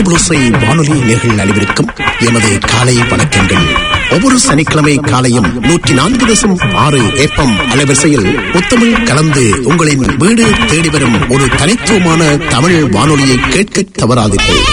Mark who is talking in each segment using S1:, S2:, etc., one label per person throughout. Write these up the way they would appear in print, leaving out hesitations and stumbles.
S1: முத்துபுளோசை வானொலி நேயர்கள் அனைவருக்கும் எமது காலை வணக்கங்கள். ஒவ்வொரு சனிக்கிழமை காலையும் 104.6 FM அலைவரிசையில் முத்தமிழ் கலந்து உங்களின் வீடு தேடி வரும் ஒரு தனித்துவமான தமிழ் வானொலியை கேட்க தவறாதீர்கள்.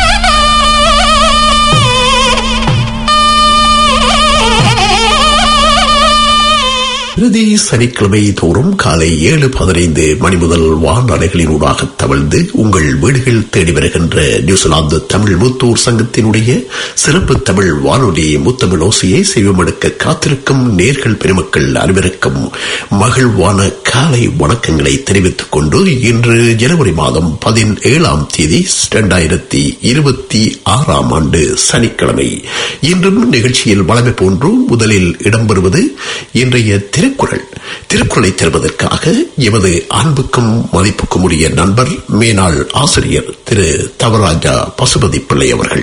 S1: பிரதி சனிக்கிழமை தோறும் காலை 7:15 மணி முதல் வானலைகளின் ஊடாக தவழ்ந்து உங்கள் வீடுகள் தேடி வருகின்ற நியூசிலாந்து தமிழ் மூத்தூர் சங்கத்தினுடைய சிறப்பு தமிழ் வானொலி முத்தமிழ் ஓசையை செவிமடுக்க காத்திருக்கும் நேர்கள் பெருமக்கள் அனைவருக்கும் மகிழ்வான காலை வணக்கங்களை தெரிவித்துக் கொண்டு இன்று ஜனவரி மாதம் 17ஆம் தேதி 2026ஆம் ஆண்டு சனிக்கிழமை. இன்றும் நிகழ்ச்சியில் வழமை போன்று முதலில் இடம்பெறுவது இன்றைய திருக்குறளை தருவதற்காக எமது அன்புக்கும் மதிப்புக்கும் உரிய நண்பர் மேனாள் ஆசிரியர் திரு தவராஜா பசுபதி பிள்ளை அவர்கள்.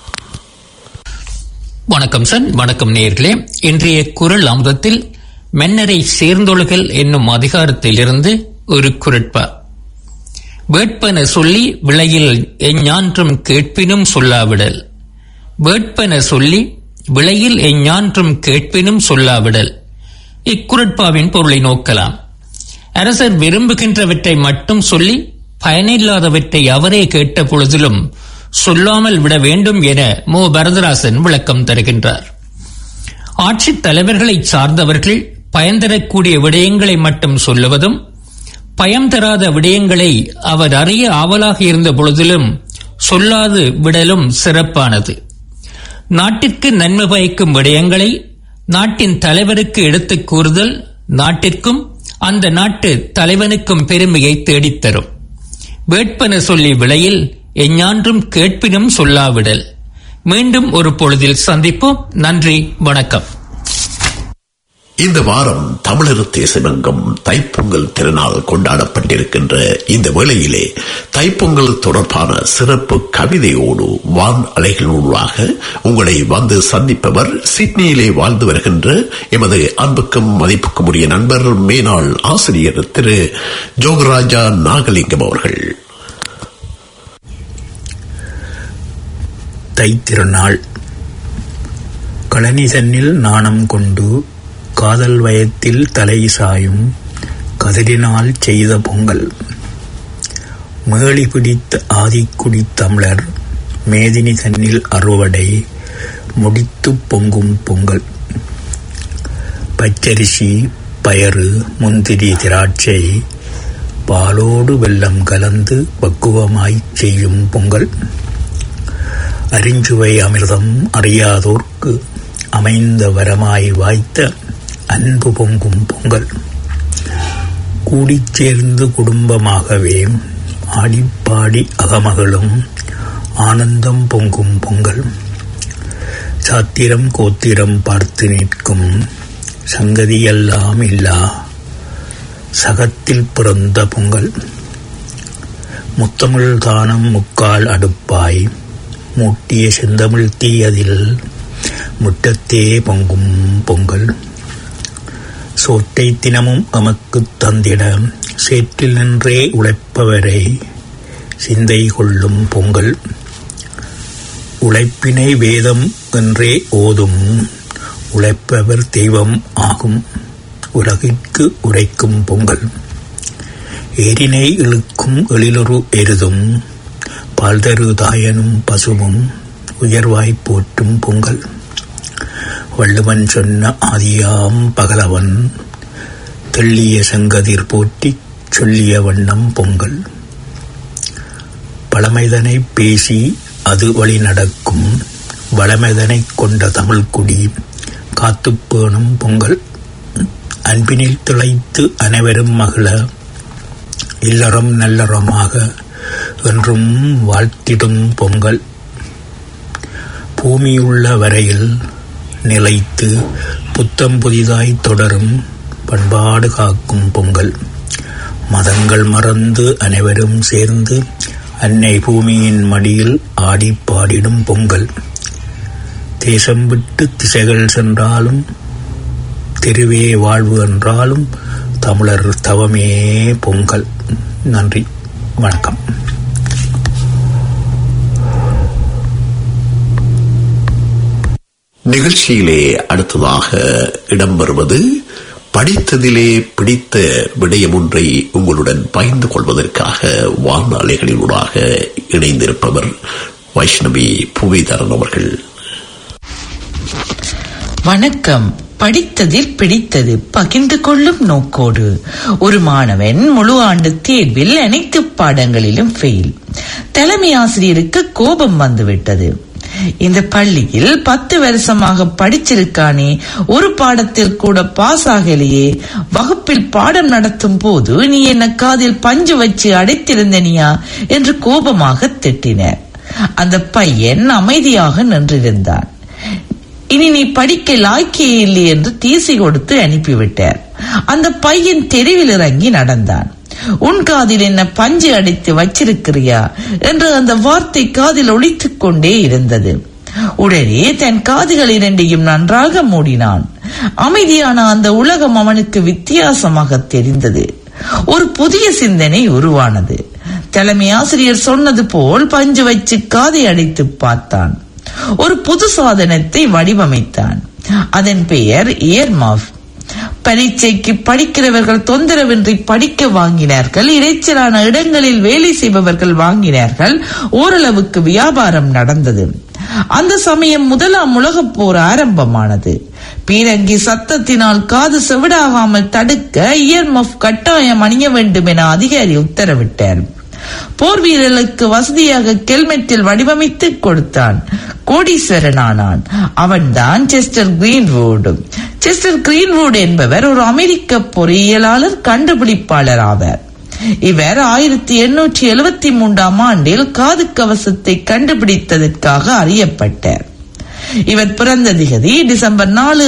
S2: வணக்கம் சார். வணக்கம் நேயர்களே. இன்றைய குறள் அமுதத்தில் மன்னரை சேர்ந்தொழுகல் என்னும் அதிகாரத்திலிருந்து ஒரு குறட்பா. வேட்பன சொல்லி விளையில் எஞ்ஞான்றும் கேட்பினும் சொல்லாவிடல். வேட்பன சொல்லி விளையில் எஞ்ஞான்றும் கேட்பினும் சொல்லாவிடல். இக்குறட்பாவின் பொருளை நோக்கலாம். அரசர் விரும்புகின்றவற்றை மட்டும் சொல்லி பயனில்லாதவற்றை அவரே கேட்ட பொழுதிலும் சொல்லாமல் விட வேண்டும் என மு. வரதராசன் விளக்கம் தருகின்றார். ஆட்சித் தலைவர்களை சார்ந்தவர்கள் பயன் தரக்கூடிய விடயங்களை மட்டும் சொல்லுவதும் பயம் தராத விடயங்களை அவர் அறிய ஆவலாக இருந்த பொழுதிலும் சொல்லாது விடலும் சிறப்பானது. நாட்டிற்கு நன்மை பயக்கும் விடயங்களை நாட்டின் தலைவருக்கு எடுத்துக் கூறுதல் நாட்டிற்கும் அந்த நாட்டு தலைவனுக்கும் பெருமையை தேடித்தரும். வேட்பன சொல்லி விளையில் எஞ்ஞான்றும் கேட்பினும் சொல்லாவிடல். மீண்டும் ஒரு பொழுதில் சந்திப்போம். நன்றி, வணக்கம்.
S1: இந்த வாரம் தமிழர் தேசமெங்கும் தைப்பொங்கல் திருநாள் கொண்டாடப்பட்டிருக்கின்ற இந்த வேளையிலே தைப்பொங்கல் தொடர்பான சிறப்பு கவிதையோடு வான் அலைகளூடாக உங்களை வந்து சந்திப்பவர் சிட்னியிலே வாழ்ந்து வருகின்ற எமது அன்புக்கும் மதிப்புக்கும் உரிய நண்பர் மேனாள் ஆசிரியர் திரு ஜோகராஜா நாகலிங்கம் அவர்கள்.
S3: தைத்திருநாள் கழனி தன்னில் நாணம் கொண்டு காதல் வயத்தில் தலை சாயும் கதிரினால் செய்த பொங்கல். மேளி பிடித்த ஆதிக்குடி தமிழர் மேதினி தன்னில் அறுவடை முடித்து பொங்கும் பொங்கல். பச்சரிசி பயறு முந்திரி திராட்சை பாலோடு வெல்லம் கலந்து பக்குவமாய் செய்யும் பொங்கல். அரிஞ்சுவை அமிர்தம் அறியாதோர்க்கு அமைந்த வரமாய் வாய்த்த அன்பு பொங்கும் பொங்கல். கூடிச் சேர்ந்து குடும்பமாகவே ஆடிப்பாடி அகமகளும் ஆனந்தம் பொங்கும் பொங்கல். சாத்திரம் கோத்திரம் பார்த்து நிற்கும் சங்கதியெல்லாம் இல்லா சகத்தில் பிறந்த பொங்கல். முத்தமிழ் தானம் முக்கால் அடுப்பாய் மூட்டிய செந்தமிழ் தீயதில் முட்டத்தே பொங்கும் பொங்கல். சோற்றை தினமும் எமக்கு தந்திட சேற்றில் நின்றே உழைப்பவரை சிந்தை கொள்ளும் பொங்கல். உழைப்பினை வேதம் என்றே ஓதும் உழைப்பவர் தெய்வம் ஆகும் உலகிற்கு உரைக்கும் பொங்கல். ஏரினை இழுக்கும் எழிலொரு எருதும் பால்தரு தாயனும் பசுவும் உயர்வாய் போற்றும் பொங்கல். வள்ளுவன் சொன்ன ஆதியாம் பகலவன் தெள்ளிய செங்கதிர் போற்றி சொல்லிய வண்ணம் பொங்கல். பழமைதனை பேசி அது வழி நடக்கும் வளமைதனை கொண்ட தமிழ்குடி காத்துப்பேணும் பொங்கல். அன்பினில் திளைத்து அனைவரும் மகிழ இல்லறம் நல்லறமாக என்றும் வாழ்த்திடும் பொங்கல். பூமியுள்ள வரையில் நிலைத்து புத்தம் புதிதாய் தொடரும் பண்பாடு காக்கும் பொங்கல். மதங்கள் மறந்து அனைவரும் சேர்ந்து அன்னை பூமியின் மடியில் ஆடி பாடிடும் பொங்கல். தேசம் விட்டு திசைகள் சென்றாலும் தெருவே வாழ்வு என்றாலும் தமிழர் தவமே பொங்கல். நன்றி, வணக்கம்.
S1: நிகழ்ச்சியிலே அடுத்ததாக இடம்பெறுவது படித்ததிலே பிடித்த விடயம் ஒன்றை உங்களுடன் பகிர்ந்து கொள்வதற்காக வானொலிகளினூடாக இணைந்திருப்பவர் வைஷ்ணவி புவிதரன் அவர்கள்.
S4: வணக்கம். படித்ததில் பிடித்தது பகிர்ந்து கொள்ளும் நோக்கோடு ஒரு மாணவன் முழு ஆண்டு தேர்வில் அனைத்து பாடங்களிலும் ஃபெயில். தலைமை ஆசிரியருக்கு கோபம் வந்துவிட்டது. இந்த பள்ளியில் 10 வருஷமாக படிச்சிருக்கானே, ஒரு பாடத்தில் கூட பாஸ் ஆகலையே, வகுப்பில் பாடம் நடத்தும் போது நீ என்ன காதில் பஞ்சு வச்சு அடைத்திருந்தனியா என்று கோபமாக திட்டினார். அந்த பையன் அமைதியாக நின்றிருந்தான். இனி நீ படிக்க லாய்க்கே இல்லை என்று தீசி கொடுத்து அனுப்பிவிட்டார். அந்த பையன் தெருவில் இறங்கி நடந்தான். உன் காதில் என்ன பஞ்சு அடித்து வச்சிருக்கிறியா என்று அந்த வார்த்தை காதில் ஒலித்துக் கொண்டே இருந்தது. உடனே தன் காதுகள் இரண்டையும் நன்றாக மூடினான். அமைதியான அந்த உலகம் அவனுக்கு வித்தியாசமாக தெரிந்தது. ஒரு புதிய சிந்தனை உருவானது. தலைமை ஆசிரியர் சொன்னது போல் பஞ்சு வச்சு காதை அடித்து பார்த்தான். ஒரு புது சாதனத்தை வடிவமைத்தான். அதன் பெயர் இயர்மாஃப். பரீட்சைக்கு படிக்கிறவர்கள் தொந்தரவின்றி படிக்க வாங்கினார்கள். இறைச்சலான இடங்களில் வேலை செய்பவர்கள் வாங்கினார்கள். ஓரளவுக்கு வியாபாரம் நடந்தது. அந்த சமயம் 1ஆம் உலகப் போர் ஆரம்பமானது. பீரங்கி சத்தத்தினால் காது செவிடாகாமல் தடுக்க இயர்மஃப் கட்டாயம் அணிய வேண்டும் என அதிகாரி உத்தரவிட்டார். போர் வீரர்களுக்கு வசதியாக ஹெல்மெட்டில் வடிவமைத்து கொடுத்தான். கோடீஸ்வரனானான். அவன்தான் செஸ்டர் கிரீன்வுட். செஸ்டர் கிரீன்வுட் என்பவர் ஒரு அமெரிக்க பொறியியலாளர், கண்டுபிடிப்பாளர் ஆவார். இவர் 1873ஆம் ஆண்டில் காது கவசத்தை கண்டுபிடித்ததற்காக அறியப்பட்டார். இவர் பிறந்த திகதி டிசம்பர் 4,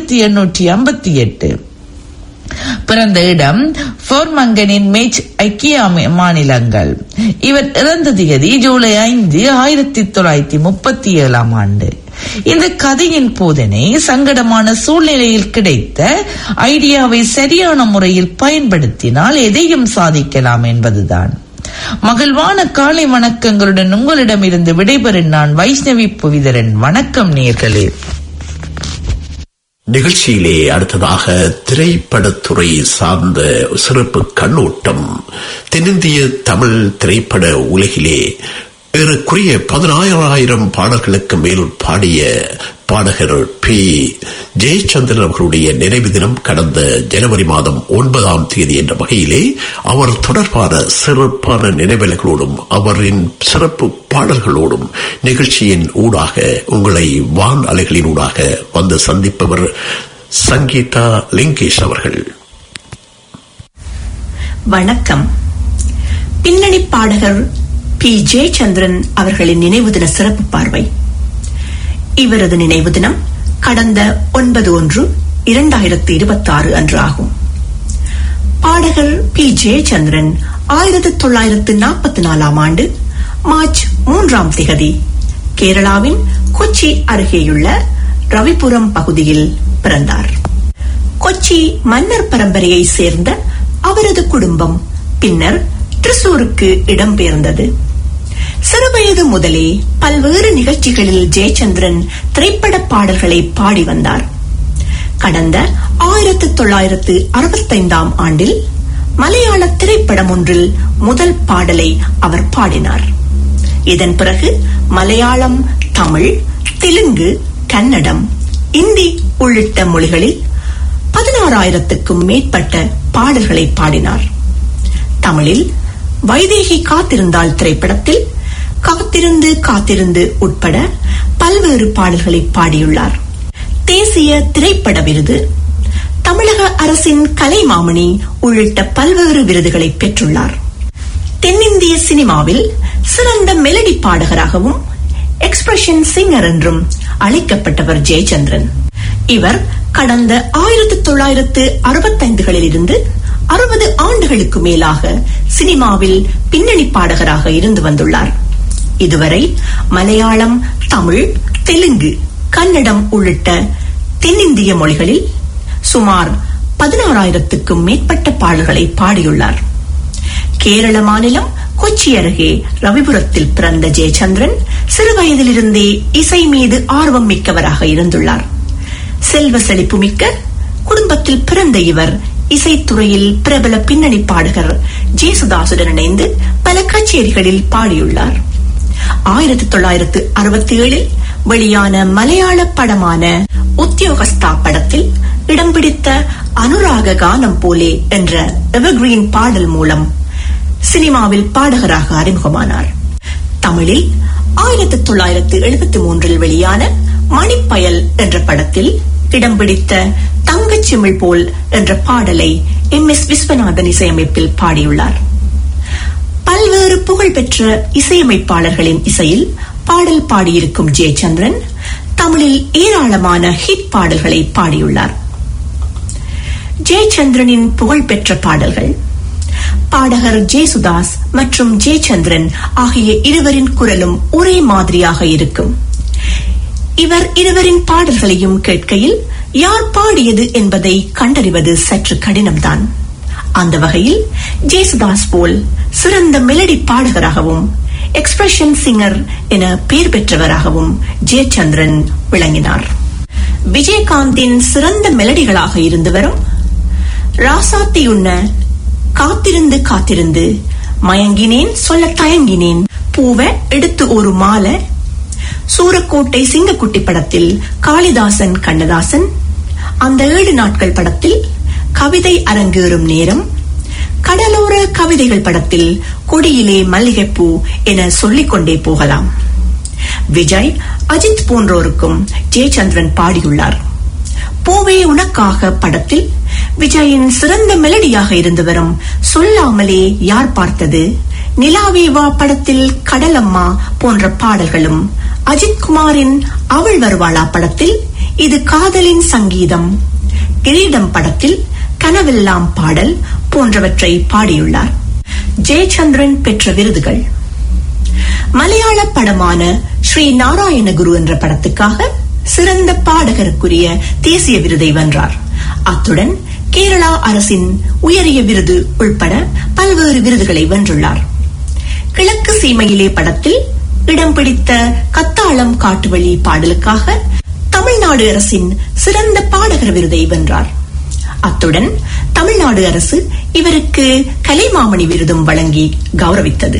S4: 1858. பிறந்த இடம் போர்மங்கனின் மேச், ஐக்கிய மாநிலங்கள். இவர் இறந்த திகதி ஜூலை 5, 1937ஆம் ஆண்டு. இந்த கதையின் போதனை சங்கடமான சூழ்நிலையில் கிடைத்த ஐடியாவை சரியான முறையில் பயன்படுத்தினால் எதையும் சாதிக்கலாம் என்பதுதான். மகிழ்வான காலை வணக்கங்களுடன் உங்களிடமிருந்து விடைபெறும் நான் வைஷ்ணவி புவிதரன். வணக்கம் நேயர்களே.
S1: நிகழ்ச்சியிலே அடுத்ததாக திரைப்படத்துறை சார்ந்த சிறப்பு கண்ணோட்டம். தென்னிந்திய தமிழ் திரைப்பட உலகிலே ஏறக்குறைய 16,000 பாடல்களுக்கு மேல் பாடிய பாடகர் பி. ஜெயச்சந்திரன் அவர்களுடைய நினைவு தினம் கடந்த ஜனவரி மாதம் 9ஆம் தேதி என்ற வகையிலே அவர் தொடர்பான சிறப்பான நினைவுகளோடும் அவரின் சிறப்பு பாடல்களோடும் நிகழ்ச்சியின் ஊடாக உங்களை வான் அலைகளின் ஊடாக வந்து சந்திப்பவர் சங்கீதா லிங்கேஷ் அவர்கள்.
S5: வணக்கம். பின்னணி பாடகர் பி. ஜெயச்சந்திரன் அவர்களின் நினைவு தின சிறப்பு பார்வை. இவரது நினைவு தினம் கடந்த 9/1/2026 அன்று ஆகும். பாடகர் பி. ஜெயச்சந்திரன் 1944ஆம் ஆண்டு மார்ச் 3ஆம் திகதி கேரளாவின் கொச்சி அருகேயுள்ள ரவிபுரம் பகுதியில் பிறந்தார். கொச்சி மன்னர் பரம்பரையை சேர்ந்த அவரது குடும்பம் பின்னர் திரிசூருக்கு இடம்பெயர்ந்தது. சிறுவயது முதலே பல்வேறு நிகழ்ச்சிகளில் ஜெயச்சந்திரன் திரைப்பட பாடல்களை பாடி வந்தார். கடந்த 1965ஆம் ஆண்டில் மலையாள திரைப்படம் ஒன்றில் முதல் பாடலை அவர் பாடினார். இதன் பிறகு மலையாளம், தமிழ், தெலுங்கு, கன்னடம், இந்தி உள்ளிட்ட மொழிகளில் 16,000க்கும் மேற்பட்ட பாடல்களை பாடினார். தமிழில் வைதேகி காத்திருந்தால் திரைப்படத்தில் காத்திருந்து காத்திருந்து உட்பட பல்வேறு பாடல்களை பாடியுள்ளார். தேசிய திரைப்பட விருது, தமிழக அரசின் கலைமாமணி உள்ளிட்ட பல்வேறு விருதுகளை பெற்றுள்ளார். தென்னிந்திய சினிமாவில் சிறந்த மெலடி பாடகராகவும் எக்ஸ்பிரஷன் சிங்கர் என்றும் அழைக்கப்பட்டவர் ஜெயச்சந்திரன். இவர் கடந்த 1965களில் இருந்து 60 ஆண்டுகளுக்கு மேலாக சினிமாவில் பின்னணி பாடகராக இருந்து வந்துள்ளார். இதுவரை மலையாளம், தமிழ், தெலுங்கு, கன்னடம் உள்ளிட்ட தென்னிந்திய மொழிகளில் சுமார் 16,000க்கும் மேற்பட்ட பாடல்களை பாடியுள்ளார். கேரள மாநிலம் கொச்சி அருகே ரவிபுரத்தில் பிறந்த ஜெயச்சந்திரன் சிறுவயதிலிருந்தே இசை மீது ஆர்வம் மிக்கவராக இருந்துள்ளார். செல்வ செழிப்பு மிக்க குடும்பத்தில் பிறந்த இவர் இசைத்துறையில் பிரபல பின்னணி பாடகர் ஜேசுதாசுடன் இணைந்து பல கச்சேரிகளில் பாடியுள்ளார். 1967 வெளியான மலையாள படமான உத்தியோகஸ்தா படத்தில் இடம் பிடித்த அனுராக கானம் போலே என்ற எவர்கிரீன் பாடல் மூலம் சினிமாவில் பாடகராக அறிமுகமானார். தமிழில் 1973 வெளியான மணிப்பயல் என்ற படத்தில் இடம் பிடித்த தங்கச்சிமிழ் போல் என்ற பாடலை MS விஸ்வநாதன் இசையமைப்பில் பாடியுள்ளார். பல்வேறு புகழ்பெற்ற இசையமைப்பாளர்களின் இசையில் பாடல் பாடியிருக்கும் ஜெயச்சந்திரன் தமிழில் ஏராளமான ஹிட் பாடல்களை பாடியுள்ளார். ஜெயச்சந்திரனின் புகழ்பெற்ற பாடல்கள் பாடகர் ஜேசுதாஸ் மற்றும் ஜெயச்சந்திரன் ஆகிய இருவரின் குரலும் ஒரே மாதிரியாக இருக்கும். இவர் இருவரின் பாடல்களையும் கேட்கையில் யார் பாடியது என்பதை கண்டறிவது சற்று கடினம்தான். அந்த வகையில் ஜேசுதாஸ் போல் சிறந்த மெலடி பாடகராகவும் எக்ஸ்பிரஷன் சிங்கர் என பெயர் பெற்றவராகவும் ஜெயச்சந்திரன் விளங்கினார். விஜயகாந்தின் சிறந்த மெலடிகளாக இருந்து வரும் ராசாத்தியுன்ன, காத்திருந்து காத்திருந்து, மயங்கினேன் சொல்ல தயங்கினேன், பூவை எடுத்து ஒரு மாலை, சூரக்கோட்டை சிங்கக்குட்டி படத்தில் காளிதாசன் கண்ணதாசன், அந்த 7 நாட்கள் படத்தில் கவிதை அரங்கேறும் நேரம், கடலோர கவிதைகள் படத்தில் கொடியிலே மல்லிகைப்பூ என சொல்லிக்கொண்டே போகலாம். விஜய், அஜித் போன்றோருக்கும் ஜெயச்சந்திரன் பாடியுள்ளார். பூவே உனக்காக படத்தில் விஜயின் சிறந்த மெலடியாக இருந்து வரும் சொல்லாமலே யார் பார்த்தது, நிலாவேவா படத்தில் கடலம்மா போன்ற பாடல்களும், அஜித் குமாரின் அவள் வருவாளா படத்தில் இது காதலின் சங்கீதம், கிரீடம் படத்தில் கனவெல்லாம் பாடல் போன்றவற்றை பாடியுள்ளார். ஜெயச்சந்திரன் பெற்ற விருதுகள்: மலையாள படமான ஸ்ரீ நாராயணகுரு என்ற படத்துக்காக சிறந்த பாடகருக்குரிய தேசிய விருதை வென்றார். அத்துடன் கேரளா அரசின் உயரிய விருது உள்பட பல்வேறு விருதுகளை வென்றுள்ளார். கிழக்கு சீமையிலே படத்தில் இடம் பிடித்த கத்தாளம் காட்டுவழி பாடலுக்காக தமிழ்நாடு அரசின் சிறந்த பாடகர் விருதை வென்றார். அத்துடன் தமிழ்நாடு அரசு இவருக்கு கலைமாமணி விருதும் வழங்கி கௌரவித்தது.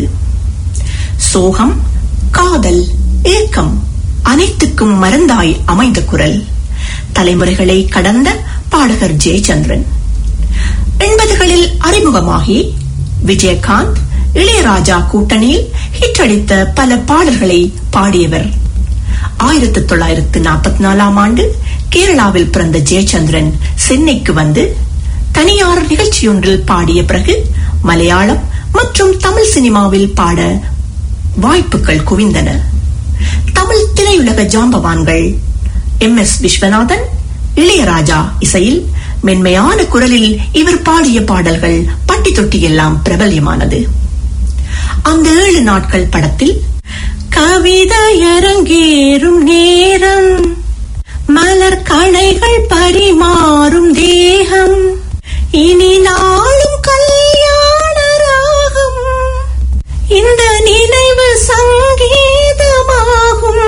S5: சோகம், காதல், ஏக்கம் அனைத்துக்கும் மருந்தாய் அமைந்த குரல், தலைமுறைகளை கடந்த பாடகர் ஜெயச்சந்திரன். 80களில் அறிமுகமாகி விஜயகாந்த், இளையராஜா கூட்டணியில் ஹிட் அடித்த பல பாடல்களை பாடியவர். 1944 ஆண்டு கேரளாவில் பிறந்த ஜெயச்சந்திரன் சென்னைக்கு வந்து தனியார் நிகழ்ச்சியொன்றில் பாடிய பிறகு மலையாளம் மற்றும் தமிழ் சினிமாவில் பாட வாய்ப்புகள் குவிந்தன. தமிழ் திரையுலக ஜாம்பவான்கள் MS விஸ்வநாதன், இளையராஜா இசையில் மென்மையான குரலில் இவர் பாடிய பாடல்கள் பட்டி தொட்டி எல்லாம் பிரபல்யமானது. அந்த 7 நாட்கள் படத்தில் கவிதை அரங்கேறும் நேரம், மலர் கணைகள் பரிமாறும் தேகம், இனி நாளும் கல்யாண ராகம், இந்த நினைவு சங்கீதமாகும்,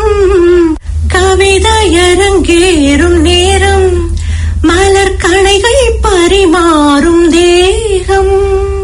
S5: கவிதை அரங்கேறும் நேரம், மலர் கணைகள் பரிமாறும் தேகம்.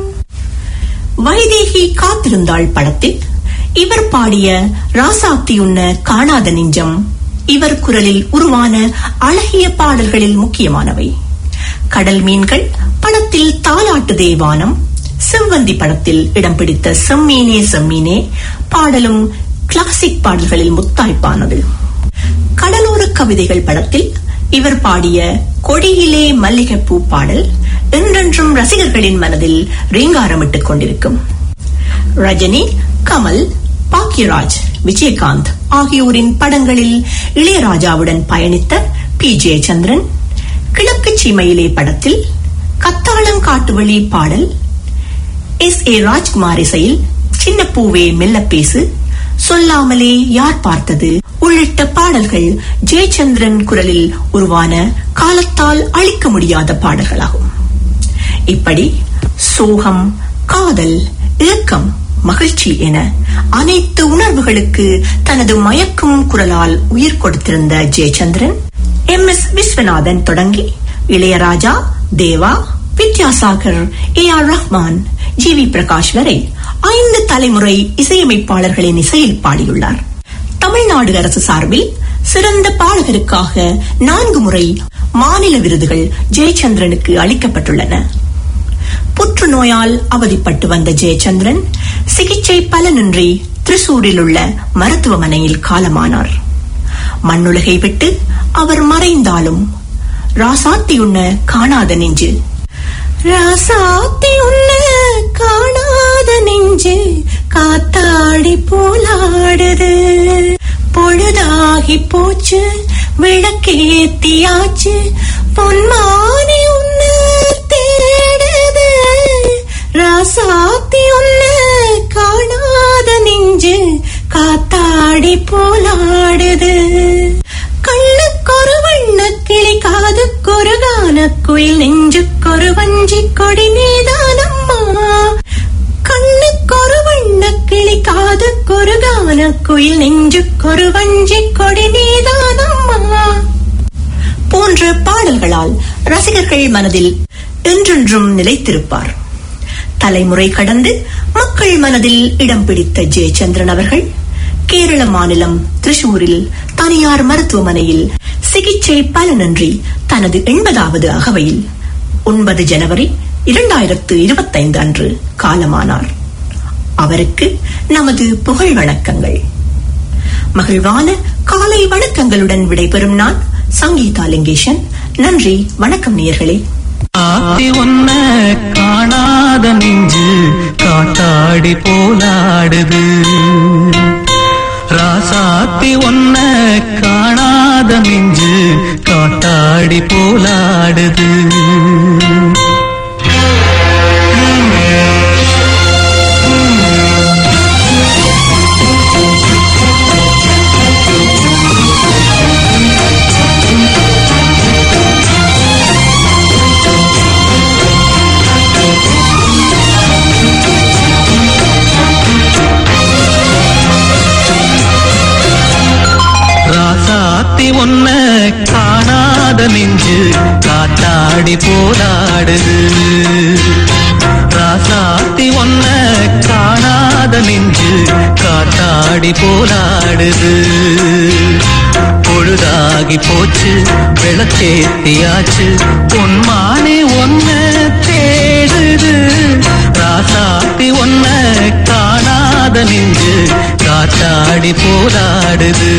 S5: வைதேகி காத்திருந்தாள் படத்தில் இவர் பாடிய ராசாத்தியுன்ன, காணாத நெஞ்சம் இவர் குரலில் உருவான அழகிய பாடல்களில் முக்கியமானவை. கடல் மீன்கள் படத்தில் தாலாட்டு தேவானம், செவ்வந்தி படத்தில் இடம் பிடித்த செம்மீனே செம்மீனே பாடலும் கிளாசிக் பாடல்களில் முத்தாய்ப்பானது. கடலோர கவிதைகள் படத்தில் இவர் பாடிய கொடியிலே மல்லிகைப்பூ பாடல் என்றென்றும் ரசிகர்களின் மனதில் ரீங்காரமிட்டுக் கொண்டிருக்கும். ரஜினி, கமல், பாக்யராஜ், விஜயகாந்த் ஆகியோரின் படங்களில் இளையராஜாவுடன் பயணித்த P. ஜெயச்சந்திரன் கிழக்கு சீமையிலே படத்தில் கத்தாளங்காட்டுவழி பாடல், S.A. ராஜ்குமார் இசையில் சின்ன பூவே மெல்ல பேசு, சொல்லாமலே யார் பார்த்தது உள்ளிட்ட பாடல்கள் ஜெயச்சந்திரன் குரலில் உருவான காலத்தால் அழிக்க முடியாத பாடல்களாகும். இப்படி சோகம், காதல், ஏக்கம், மகிழ்ச்சி என அனைத்து உணர்வுகளுக்கு தனது மயக்கும் குரலால் உயிர் கொடுத்திருந்த ஜெயச்சந்திரன் MS விஸ்வநாதன் தொடங்கி இளையராஜா, தேவா, வித்யாசாகர், AR ரஹ்மான், GV பிரகாஷ் வரை 5 தலைமுறை இசையமைப்பாளர்களின் இசையில் பாடியுள்ளார். தமிழ்நாடு அரசு சார்பில் சிறந்த பாடகருக்காக 4 முறை மாநில விருதுகள் ஜெயச்சந்திரனுக்கு அளிக்கப்பட்டுள்ளன. புற்றுநோயால் அவதிப்பட்டு வந்த ஜெயச்சந்திரன் சிகிச்சை பலனின்றி திரிசூரில் உள்ள மருத்துவமனையில் காலமானார். மண்ணுலகை விட்டு அவர் மறைந்தாலும் ராசாத்தி உன்ன காணாத நெஞ்சு, ராசாத்தி உன்ன காணாத நெஞ்சு காத்தாடி போலாடுது, பொழுதாகி போச்சு விளக்கேத்தியாச்சு பொன்மானி உன்ன தேடுது, ராசாத்தி உன்ன காணாத நெஞ்சு காத்தாடி போலாடுது, கண்ணுக்கொரு வண்ண கிளி காதுக்கொரு கான குயில் நெஞ்சுக்கொரு வஞ்சி கொடி நீதானம்மா, கண்ணுக்கொரு வண்ண கிளி காதுக்கொரு கான குயில் நெஞ்சுக்கொரு வஞ்சி கொடி நீதானம்மா போன்ற பாடல்களால் ரசிகர்கள் மனதில் என்றென்றும் நிலைத்திருப்பார். தலைமுறை கடந்து மக்கள் மனதில் இடம் பிடித்த ஜெயச்சந்திரன் அவர்கள் கேரள மாநிலம் திரிசூரில் தனியார் மருத்துவமனையில் சிகிச்சை பலனின்றி தனது 80வது அகவையில் 9 ஜனவரி 2025 அன்று காலமானார். அவருக்கு நமது புகழ் வணக்கங்கள். மகிழ்வான காலை வணக்கங்களுடன் விடைபெறும் நான் சங்கீதா லிங்கேஷன். நன்றி, வணக்கம் நேயர்களே.
S6: ஆத்தி ஒன்ன காணாத நெஞ்சு காட்டாடி போலாடுது, ராசாத்தி ஒன்ன காணாத நெஞ்சு காட்டாடி போலாடுது, ராசாத்தி ஒன்ன காணாத நெஞ்சு காத்தாடி போராடுது, ராசாத்தி ஒன்ன காணாத நெஞ்சு காத்தாடி போராடுது, பொழுதாகி போச்சு விளக்கேத்தியாச்சு பொன்மானே ஒன்ன தேடுது, ராசாத்தி ஒன்ன காணாத நெஞ்சு காத்தாடி போராடுது.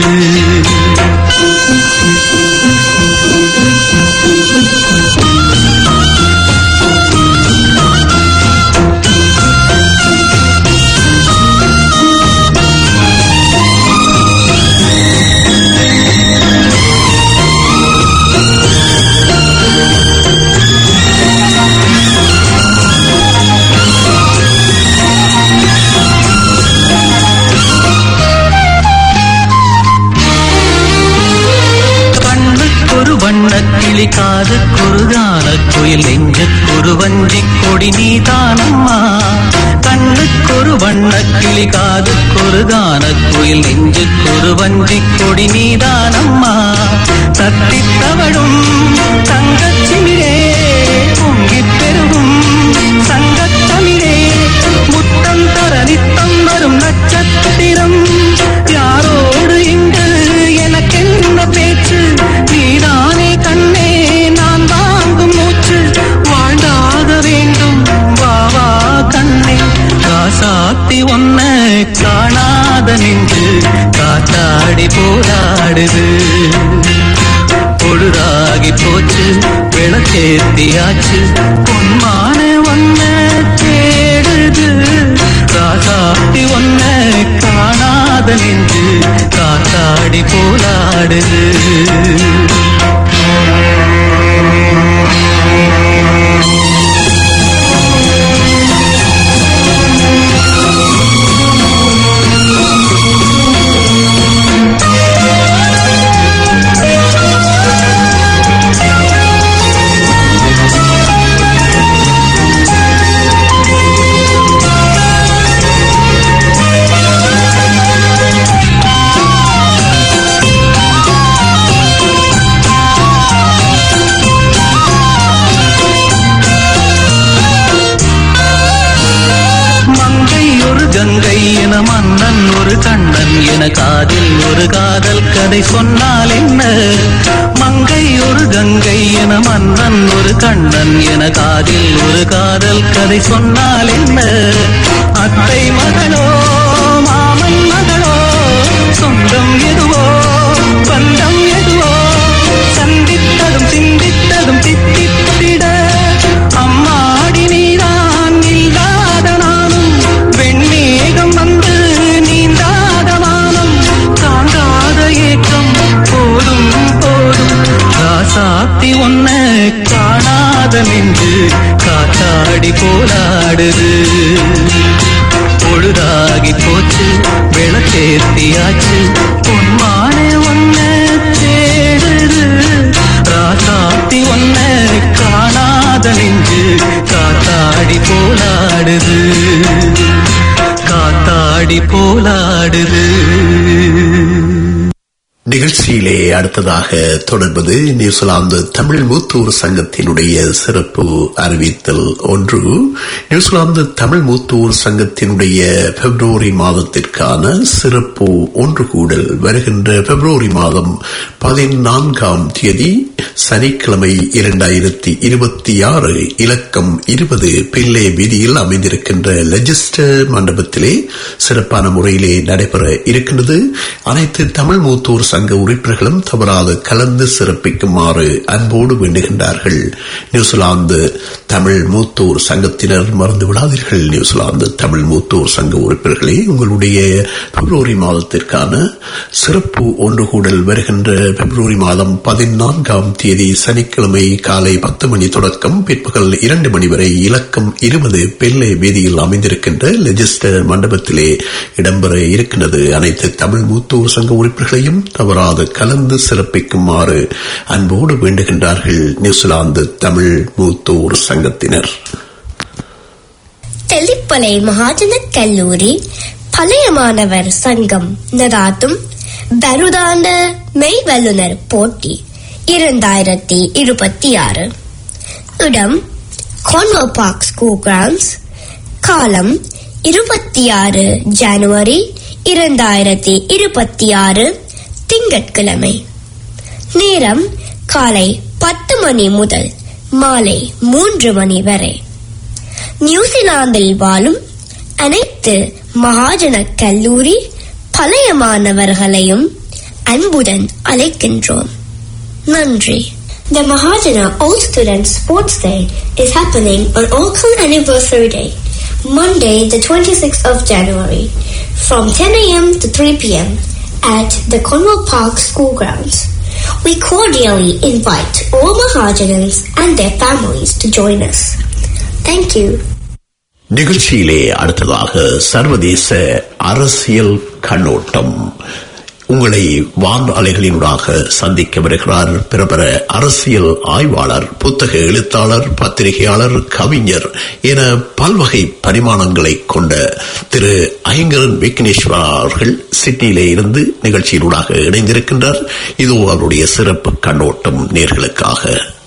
S6: கிளி காது குறுகான குயில் நெஞ்சுக்கொரு வஞ்சி கொடி நீதானம்மா, கண்ணுக்கொரு வண்ண கிளி காது குறுகான குயில் நெஞ்சுக்கொரு வஞ்சி கொடி நீதானம்மா, தத்தித் தவழும் தங்கச்சிமிழே பொங்கிப் பெருகும் சங்கத்தமிழே, முத்தம் தர நித்தம் வரும் நட்சத்திரம், யாரோடு இங்கு எனக்கென்ன பேச்சு, நீதானே கண்ணே நான் வாங்கும் மூச்சு, வாழ்ந்தாக வேண்டும் வா வா கண்ணே, ராசாத்தி ஒன்ன காணாத நெஞ்சு காத்தாடி போராடுது, பொழுதாகி போச்சு விளக்கேத்தியாச்சு பொன்மான ஒன்ன தேடுது, ராசாத்தி ஒன்ன காணாத நெஞ்சு காத்தாடி போராடுது. கதை சொன்னால் என்ன? மங்கை ஒரு கங்கை என மன்னன் ஒரு கண்ணன் என காதில் ஒரு காதல் கதை சொன்னால் என்ன? அத்தை மகளோ மாமன் மகளோ சொந்தம் எதுவோ பந்தம் எதுவோ சந்தித்ததும் சிந்தித்ததும் தித்தித்திட அம்மாடி நீதான் இல்லாத நானும் வெண்மேகம் வந்து நீந்தாத வானம் தாங்காத ஏக்கம் போதும் போதும் ராசாத்தி ஒன்ன காணாத நெஞ்சு காத்தாடி போலாடுது. பொழுதாகி போச்சு விளக்கேத்தியாச்சு பொன்மானே ஒன்ன தேடுது. ராசாத்தி ஒன்ன காணாத நெஞ்சு காத்தாடி போலாடுது காத்தாடி போலாடுது.
S1: நிகழ்ச்சியிலே அடுத்ததாக தொடர்பது நியூசிலாந்து தமிழ் மூத்தூர் சங்கத்தினுடைய சிறப்பு அறிவித்தல் ஒன்று. நியூசிலாந்து தமிழ் மூத்தூர் சங்கத்தினுடைய பிப்ரவரி மாதத்திற்கான சிறப்பு ஒன்று கூடல் வருகின்ற பிப்ரவரி மாதம் 14ஆம் தேதி சனிக்கிழமை 2026 இலக்கம் 20 பிள்ளை வீதியில் அமைந்திருக்கின்ற லெஜிஸ்டர் மண்டபத்திலே சிறப்பான முறையிலே நடைபெற இருக்கின்றது. அனைத்து தமிழ் மூத்தூர் சங்க உறுப்பினர்களும் தவறாது கலந்து சிறப்பிக்குமாறு அன்போடு வேண்டுகின்றார்கள். நியூசிலாந்து தமிழ் மூத்தூர் சங்கத்தினர் மறந்து விடாதீர்கள். நியூசிலாந்து தமிழ் மூத்தூர் சங்க உறுப்பினர்களே, உங்களுடைய பிப்ரவரி மாதத்திற்கான சிறப்பு ஒன்று கூடல் வருகின்ற பிப்ரவரி மாதம் 14ஆம் தேதி சனிக்கிழமை காலை 10 மணி தொடக்கம் பிற்பகல் 2 மணி வரை இலக்கம் 20 பெல்லை வீதியில் அமைந்திருக்கின்ற லெஜிஸ்டர் மண்டபத்திலே இடம்பெற இருக்கின்றது. அனைத்து தமிழ் மூத்தூர் சங்க உறுப்பினர்களையும் தவறாது கலந்து சிறப்பிக்குமாறு அன்போடு வேண்டுகின்றார்கள் நியூசிலாந்து தமிழ் மூத்தூர் சங்கத்தினர்.
S7: தெல்லிப்பளை மகாஜன கல்லூரி பழைய மாணவர் சங்கம் நடாத்தும் வருடாந்த மெய் வல்லுநர் போட்டி 2026. இடம் கார்ன்வால் பார்க் ஸ்கூல் கிரவுண்ட்ஸ். காலம் 26 ஜனவரி 2026 திங்கட்கிழமை. நேரம் காலை 10 மணி முதல் மாலை 3 மணி வரை. நியூசிலாந்தில் வாழும் அனைத்து மகாஜன கல்லூரி பழைய மாணவர்களையும் அன்புடன் அழைக்கின்றோம். நன்றி. The Mahajana All Students Sports Day is happening on Auckland Anniversary Day, Monday the 26th of January, from 10 a.m. to 3 p.m. at the Cornwall Park School Grounds. We cordially invite all Mahajanans and their families to join us. Thank you.
S1: நிகழ்ச்சியிலே அடுத்ததாக சர்வதேச அரசியல் கண்ணோட்டம். உங்களை வான் அலைகளினூடாக சந்திக்க வருகிறார் பிரபல அரசியல் ஆய்வாளர், புத்தக எழுத்தாளர், பத்திரிகையாளர், கவிஞர் என பல்வகை பரிமாணங்களை கொண்ட திரு ஐங்கரன் விக்னேஸ்வரா அவர்கள் சிட்னியிலே இருந்து நிகழ்ச்சியினூடாக இணைந்திருக்கின்றார். இதோ அவருடைய சிறப்பு கண்ணோட்டம் நேர்களுக்காக.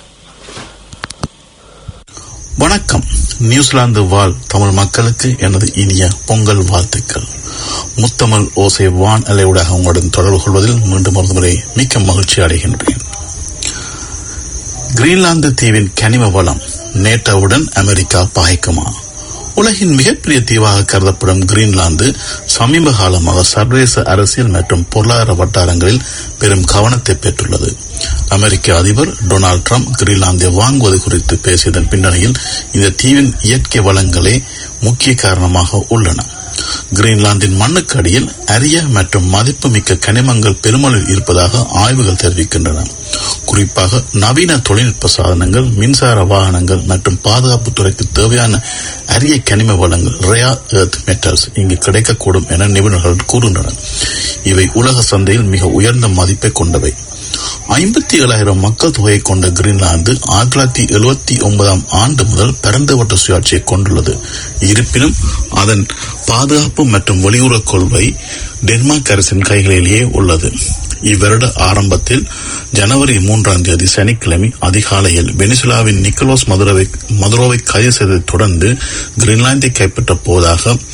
S8: வணக்கம். நியூசிலாந்து வாழ் தமிழ் மக்களுக்கு எனது இனிய பொங்கல் வாழ்த்துக்கள். முத்தமிழ் ஓசை வான் அலையூடாக உங்களுடன் தொடர்பு கொள்வதில் மீண்டும் ஒரு முறை மிக்க மகிழ்ச்சி அடைகின்றேன். கிரீன்லாந்து தீவின் கனிம வளம் நேட்டோவுடன் அமெரிக்கா பகைக்குமா? உலகின் மிகப்பெரிய தீவாக கருதப்படும் கிரீன்லாந்து சமீப காலமாக சர்வதேச அரசியல் மற்றும் பொருளாதார வட்டாரங்களில் பெரும் கவனத்தை பெற்றுள்ளது. அமெரிக்க அதிபர் டொனால்டு டிரம்ப் கிரீன்லாந்தை வாங்குவது குறித்து பேசியதன் பின்னணியில் இந்த தீவின் இயற்கை வளங்களே முக்கிய காரணமாக உள்ளன. கிரீன்லாந்தின் மண்ணுக்கு அடியில் அரிய மற்றும் மதிப்புமிக்க கனிமங்கள் பெருமளவில் இருப்பதாக ஆய்வுகள் தெரிவிக்கின்றன. குறிப்பாக நவீன தொழில்நுட்ப சாதனங்கள், மின்சார வாகனங்கள் மற்றும் பாதுகாப்பு துறைக்கு தேவையான அரிய கனிம வளங்கள் ரேர் எர்த் மெட்டல்ஸ் இங்கு கிடைக்கக்கூடும் என நிபுணர்கள் கூறுகின்றனர். இவை உலக சந்தையில் மிக உயர்ந்த மதிப்பை கொண்டவை. 57,000 மக்கள் தொகையை கொண்ட கிரீன்லாந்து 1979 ஆண்டு முதல் பரந்துபட்ட சுயாட்சியை கொண்டுள்ளது. இருப்பினும் அதன் பாதுகாப்பு மற்றும் வெளியுறவு கொள்கை டென்மார்க் அரசின் கைகளிலேயே உள்ளது. இவ்வருட ஆரம்பத்தில் ஜனவரி 3ஆம் தேதி சனிக்கிழமை அதிகாலையில் வெனிசுலாவின் நிக்கோலஸ் மதுரோவை கைது செய்ததை தொடர்ந்து கிரீன்லாந்தை கைப்பற்ற போவதாக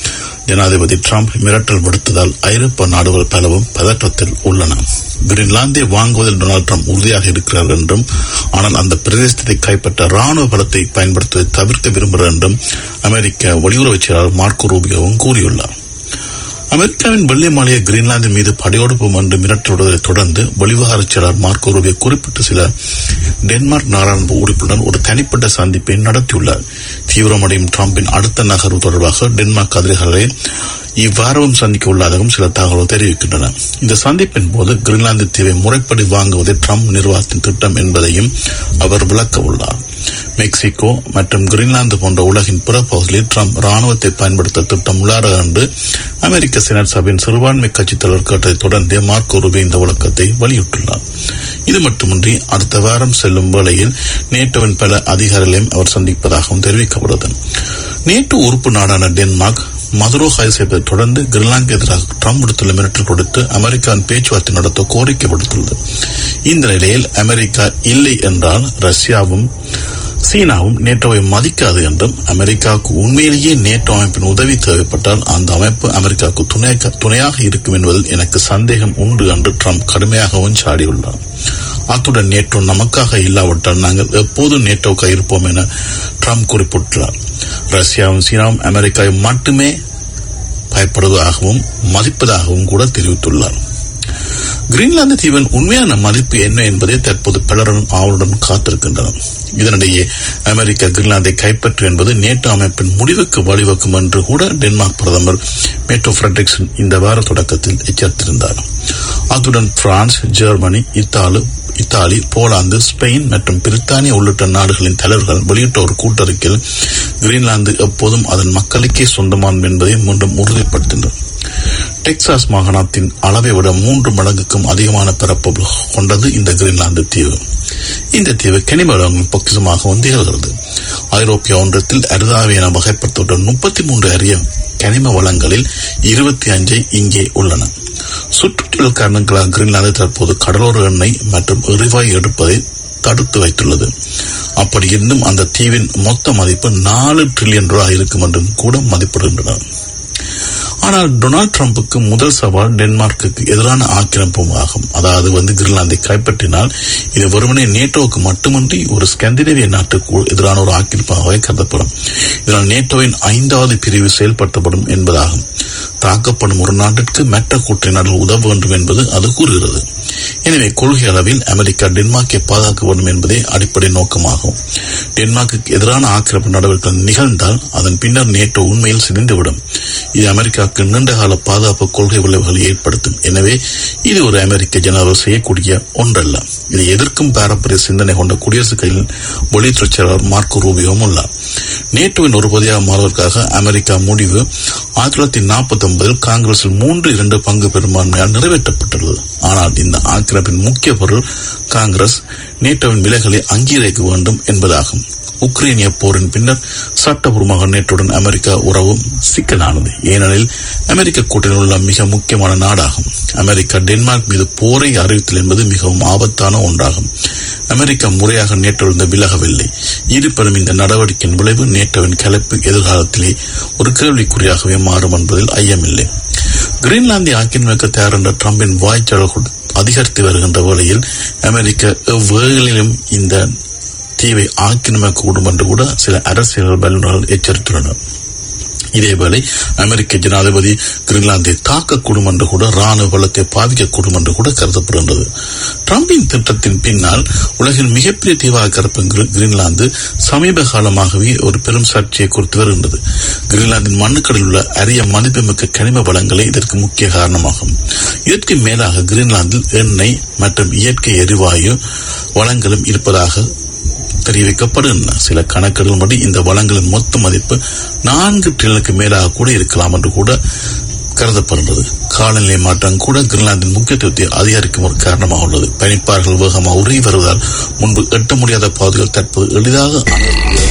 S8: ஜனாதிபதி டிரம்ப் மிரட்டல் விடுத்ததால் ஐரோப்பா நாடுகள் பலவும் பதற்றத்தில் உள்ளன. கிரீன்லாந்தை வாங்குவதில் டொனால்டு டிரம்ப் உறுதியாக இருக்கிறார் என்றும், ஆனால் அந்த பிரதேசத்தை கைப்பற்ற ராணுவ பலத்தை பயன்படுத்துவதை தவிர்க்க விரும்புகிறார் என்றும் அமெரிக்க வெளியுறவு செயலாளர் மார்க்கோ ரூபியோவும் கூறியுள்ளார். அமெரிக்காவின் வெள்ளை மாளிகை கிரீன்லாந்தின் மீது படையெடுப்போம் என்று மிரட்டுவதை தொடர்ந்து வெளிவிவகார செயலாளர் மார்க்கோ ரூபியோ குறிப்பிட்ட சில டென்மார்க் நாடாளுமன்ற உறுப்பினர் ஒரு தனிப்பட்ட சந்திப்பை நடத்தியுள்ளார். தீவிரமடையும் டிரம்பின் அடுத்த நகர்வு தொடர்பாக டென்மார்க் அதிகாரிகளை இவ்வாரமும் சந்திக்க உள்ளதாகவும் சில தகவல்கள் தெரிவிக்கின்றன. இந்த சந்திப்பின் போது கிரீன்லாந்து தீவை முறைப்படி வாங்குவதே டிரம்ப் நிர்வாகத்தின் திட்டம் என்பதையும் அவர் விளக்க உள்ளார். மெக்சிகோ மற்றும் கிரீன்லாந்து போன்ற உலகின் பிற பகுதிகளில் டிரம்ப் ராணுவத்தை பயன்படுத்த திட்டம் உள்ளார் என்று அமெரிக்க செனட் சபையின் சிறுபான்மை கட்சித் தலைவர் கேட்டதை தொடர்ந்து மார்க்கோ ரூபியோ இந்த விளக்கத்தை வெளியிட்டுள்ளார். இது மட்டுமின்றி அடுத்த வாரம் செல்லும் வேளையில் நேட்டோவின் பல அதிகாரிகளையும் அவர் சந்திப்பதாகவும் தெரிவிக்கப்படுகிறது. நேட்டோ உறுப்பு நாடான டென்மார்க் மதுரோ கைது செய்ததை தொடர்ந்து கிரீன்லாந்து எதிராக டிரம்ப் விடுத்துள்ள மிரட்டல் கொடுத்து அமெரிக்காவின் பேச்சுவார்த்தை நடத்த கோரிக்கை விடுத்துள்ளது. இந்த நிலையில் அமெரிக்கா இல்லை என்றால் ரஷ்யாவும் சீனாவும் நேட்டோவை மதிக்காது என்றும், அமெரிக்காவுக்கு உண்மையிலேயே நேட்டோ அமைப்பின் உதவி தேவைப்பட்டால் அந்த அமைப்பு அமெரிக்காவுக்கு துணையாக இருக்கும் என்பதில் எனக்கு சந்தேகம் உண்டு என்று டிரம்ப் கடுமையாகவும் சாடியுள்ளார். அத்துடன் நேட்டோ நமக்காக இல்லாவிட்டால் நாங்கள் எப்போதும் நேட்டோவுக்கு இருப்போம் என டிரம்ப் குறிப்பிட்டுள்ளார். ரஷ்யாவும் சீனாவும் அமெரிக்காவை மட்டுமே பயப்படுவதாகவும் மதிப்பதாகவும் கூட தெரிவித்துள்ளார். கிரீன்லாந்து தீவின் உண்மையான மதிப்பு என்ன என்பதை தற்போது பலரும் ஆவலுடன் காத்திருக்கின்றனர். இதனிடையே அமெரிக்கா கிரீன்லாந்தை கைப்பற்று என்பது நேட்டோ அமைப்பின் முடிவுக்கு வழிவகுக்கும் என்று கூட டென்மார்க் பிரதமர் மேட்டோ ஃபிரெட்ரிக்சன் இந்த வார தொடக்கத்தில் எச்சரித்திருந்தார். அத்துடன் France, Germany, Italy, Poland, Spain மற்றும் பிரித்தானியா உள்ளிட்ட நாடுகளின் தலைவர்கள் வெளியிட்ட ஒரு கூட்டறிக்கையில் கிரீன்லாந்து எப்போதும் அதன் மக்களுக்கே சொந்தமானது என்பதை மீண்டும் உறுதிப்படுத்தினர். டெக்சாஸ் மாகாணத்தின் அளவை விட 3 மடங்குக்கும் அதிகமான பரப்பளவு கொண்டது இந்த கிரீன்லாந்து தீவு. இந்த தீவு கனிம வளங்களின் பொக்கிஷமாகவும் திகழ்கிறது. ஐரோப்பிய ஒன்றியத்தில் அரிதாவை என வகைப்படுத்தப்பட்ட 33 அரிய கனிம வளங்களில் 25 இங்கே உள்ளன. சுற்றுச்சூழல் காரணங்களாக கிரீன்லாந்து தற்போது கடலோர எண்ணெய் மற்றும் எரிவாயு எடுப்பதை தடுத்து வைத்துள்ளது. அப்படி இருந்தும் அந்த தீவின் மொத்த மதிப்பு $4 டிரில்லியன் இருக்கும் என்றும் கூட மதிப்பிடுகின்றனர். ஆனால் டொனால்டு டிரம்புக்கு முதல் சவால் டென்மார்க்குக்கு எதிரான ஆக்கிரமிப்பு ஆகும். அதாவது கிரீன்லாந்தை கைப்பற்றினால் இது வெறுமனே நேட்டோவுக்கு மட்டுமின்றி ஒரு ஸ்கandinavian நாட்டுக்கு எதிரான ஒரு ஆக்கிரமிப்பாக கருதப்படும். இதனால் நேட்டோவின் 5வது பிரிவு செயல்படுத்தப்படும் என்பதாகும். தாக்கப்படும் ஒரு நாட்டிற்கு மற்ற கூட்டணி நாடுகள் உதவ வேண்டும் என்பது அது கூறுகிறது. எனவே கொள்கை அளவில் அமெரிக்கா டென்மார்க்கை பாதுகாக்க வேண்டும் என்பதே அடிப்படை நோக்கமாகும். டென்மார்க்கு எதிரான ஆக்கிரமிப்பு நடவடிக்கைகள் நிகழ்ந்தால் அதன் பின்னர் நேட்டோ உண்மையில் சிதைந்துவிடும். இது அமெரிக்காவுக்கு நீண்டகால பாதுகாப்பு கொள்கை விளைவுகளை ஏற்படுத்தும். எனவே இது ஒரு அமெரிக்க ஜனவரி செய்யக்கூடிய ஒன்றல்ல. இதை எதிர்க்கும் பாரம்பரிய சிந்தனை கொண்ட குடியரசுக் கையில் வெளியுறவு செயலாளர் மார்க்கோ ரூபியோவும் உள்ளார். நேட்டோவின் ஒரு பகுதியாக மாறுவதற்காக அமெரிக்கா முடிவு 1949 காங்கிரஸில் 3/2 பங்கு பெரும்பான்மையால் நிறைவேற்றப்பட்டுள்ளது. ஆனால் இந்த ஆக்கிரமிப்பின் முக்கிய பொருள் காங்கிரஸ் நேட்டோவின் விலைகளை அங்கீகரிக்க வேண்டும் என்பதாகும். உக்ரைனிய போரின் பின்னர் சட்டபூர்வமாக நேட்டோவுடன் அமெரிக்கா உறவும் சிக்கலானது. ஏனெனில் அமெரிக்க கூட்டணியில் உள்ள மிக முக்கியமான நாடாகும். அமெரிக்கா டென்மார்க் மீது போரை அறிவித்தல் என்பது மிகவும் ஆபத்தான ஒன்றாகும். அமெரிக்கா முறையாக நேட்டோவிலிருந்து விலகவில்லை. இருப்பினும் இந்த நடவடிக்கையின் விளைவு நேட்டோவின் கலப்பு எதிர்காலத்திலே ஒரு கேள்விக்குறியாகவே மாறும் என்பதில் ஐயமில்லை. கிரீன்லாந்தை ஆக்கிரமிக்க தயார் என்ற டிரம்பின் வாய்ச்சல் அதிகரித்து வருகின்ற வேளையில் அமெரிக்கா எவ்வேளையிலும் இந்த தீவை ஆக்கிரமிக்கக்கூடும் என்று கூட சில அரசியல் வல்லுநர்கள் எச்சரித்துள்ளனர். இதேவேளை அமெரிக்க ஜனாதிபதி கிரீன்லாந்தை தாக்கக்கூடும் என்று கூட ராணுவ பலத்தை பாதிக்கக்கூடும் என்று கூட கருதப்படுகின்றது. டிரம்பின் திட்டத்தின் பின்னால் உலகின் மிகப்பெரிய தீவாக கருப்பும் கிரீன்லாந்து சமீப காலமாகவே ஒரு பெரும் சர்ச்சையை குறித்து வருகின்றது. கிரீன்லாந்தின் மண்ணுக்கடில் உள்ள அரிய மதிப்புமிக்க கனிம வளங்களே இதற்கு முக்கிய காரணமாகும். இதற்கு மேலாக கிரீன்லாந்தில் எண்ணெய் மற்றும் இயற்கை எரிவாயு வளங்களும் இருப்பதாக தெரிவிக்கப்படுகின்றன. சில கணக்கெடுப்படி இந்த வளங்களின் மொத்த மதிப்பு 4 டிரில்லியனுக்கு மேலாக கூட இருக்கலாம் என்று கூட கருதப்படுகிறது. காலநிலை மாற்றம் கூட கிரீன்லாந்தின் முக்கியத்துவத்தை அதிகரிக்கும் ஒரு காரணமாக உள்ளது. பனிப்பாறைகள் வேகமாக உருகி வருவதால் முன்பு எட்ட முடியாத பகுதிகள் தற்போது எளிதாக